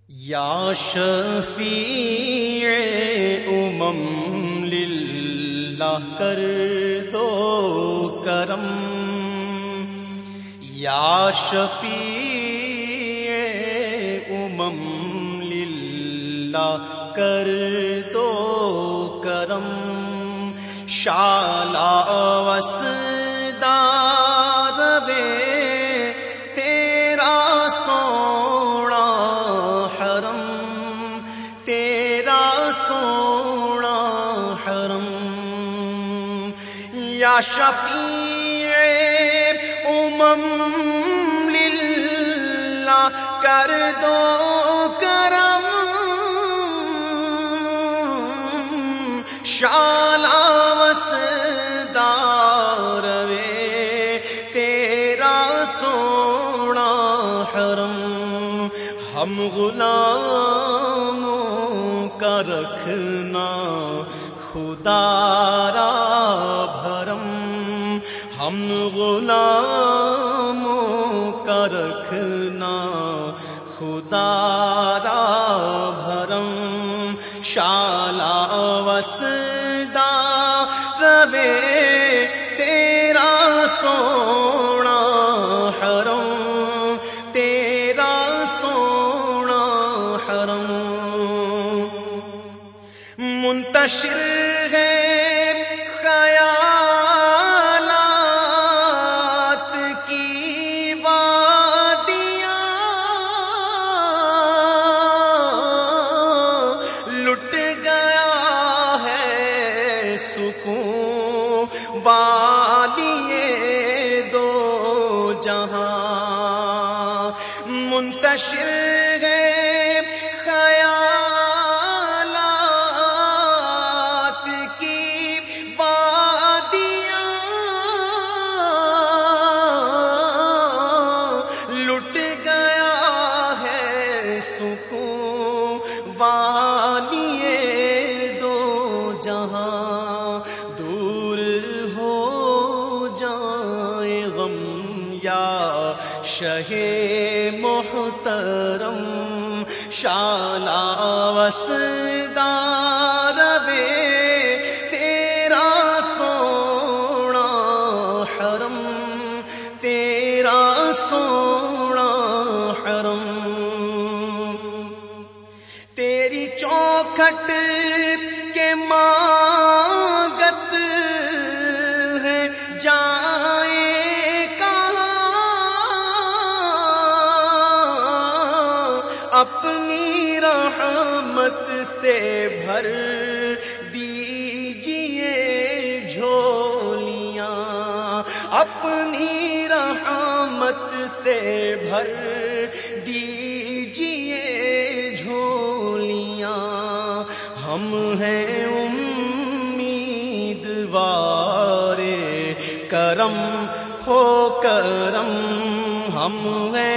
یا شفیع للہ کر دو کرم، یا شفیع للہ کر دو کرم، شالا وسدار بے تیرا سونا حرم، تیرا سونا حرم، یا شفیع للہ کر دو کرم، شالا وسدار وے تیرا سونا حرم، ہم غلاموں کا رکھنا خدا را بھرم، ہم غلاموں کا رکھنا خدا را بھرم، شالا وسدار وے تیرا سونا حرم، تیرا سونا حرم، منتشر ہے خیالات کی وادیاں، لٹ گیا ہے سکون والیے دو جہاں، منتشر ہے خیالات کی وادیاں، لٹ گیا ہے سکون والیے دو جہاں، دور ہو جائے غم یا شہ محترم، شالا وسدار وے تیرا سونا حرم، تیرا سونا حرم، تیری چوکھٹ کے مانگت ہے جائیں کہاں، اپنی رحمت سے بھر دیجئے جھولیاں، اپنی رحمت سے بھر دیجئے جھولیاں، ہم ہیں امیدوار کرم ہو کرم، ہم ہیں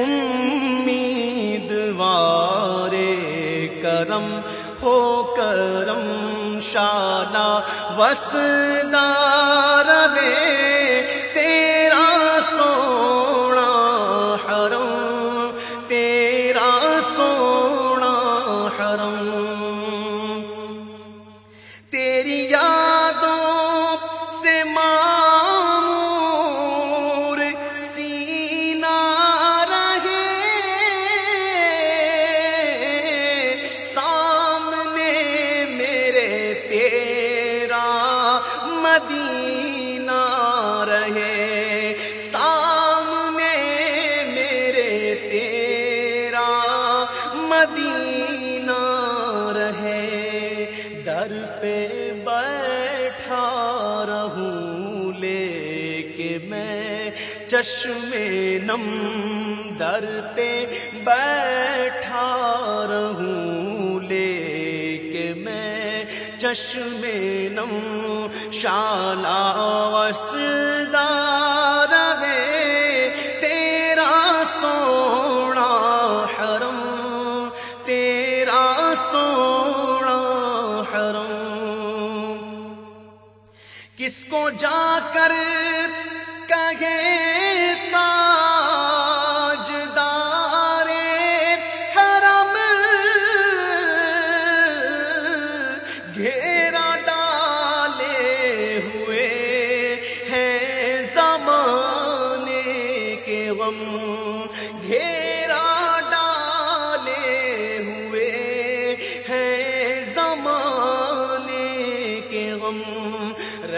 امیدوار کرم ہو کرم، شالا وسدار وے تیرا سونا حرم، تیرا سونا حرم، تیری یادوں سے معمور سینہ رہے، سامنے میرے تیرا مدینہ رہے، سامنے میرے تیرا مدینہ رہے، در پہ بیٹھا رہوں لے کے میں چشم نم، در پہ بیٹھا رہوں لے کے میں چشم نم، شالا وسدار وے تیرا سونا حرم، تیرا سونا حرم، کس کو جا کر کہے تاجدار حرم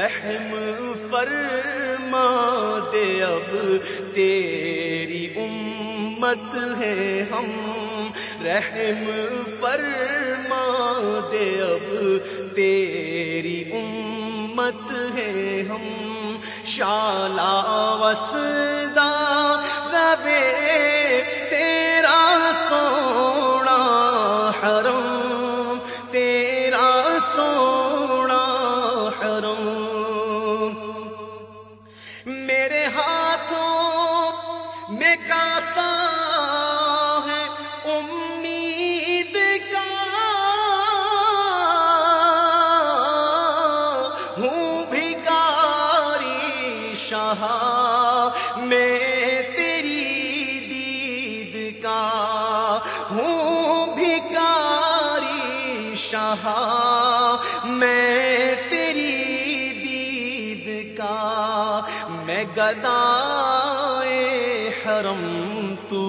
رحم فرما دے اب تیری امت ہے ہم، رحم فرما دے اب تیری امت ہے ہم، شالا وسدا ربے تیرا سونا حرم، تیرا سونا حرم، میرے ہاتھوں میں کاسا ہے امید کا، ہوں بھکاری شاہ میں تیری دید کا، ہوں بھکاری شاہ میں تیری دید کا، میں گدائے حرم تو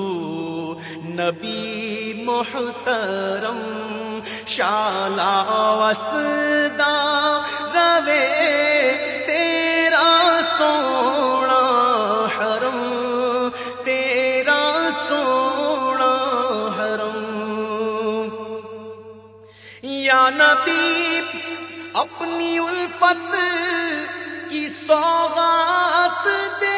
نبی محترم، شالا وسدا روے تیرا سونا حرم، تیرا سونا حرم، یا نبی اپنی الفت کی سوغات دے،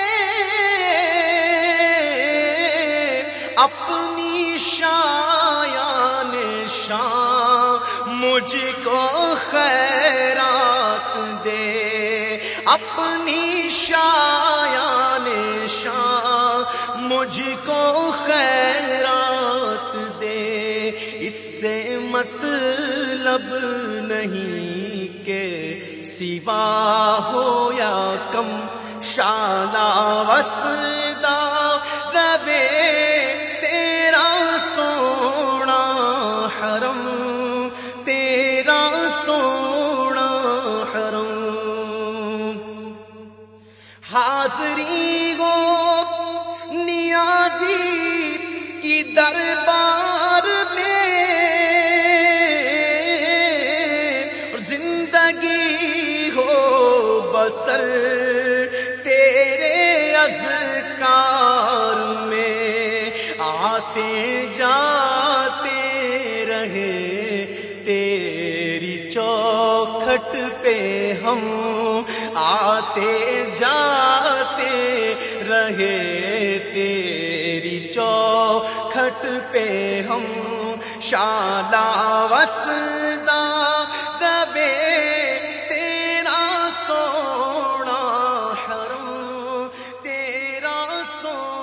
اپنی شایان شان مجھ کو خیرات دے، اپنی شایان شان مجھ کو خیرات دے، اس سے مطلب نہیں کہ سوا ہو یا کم، شالا وسدا ربے تیرا سونا حرم، تیرا سونا حرم، حاضری گو نیازی کی دربار میں، زندگی ہو بسر تیرے اذکار میں، آتے جاتے رہے تیری چوکھٹ پہ ہم، آتے جاتے رہے تیری چوکھٹ پہ ہم، شالا وسدا ربے تیرا سونا حرم، تیرا سونا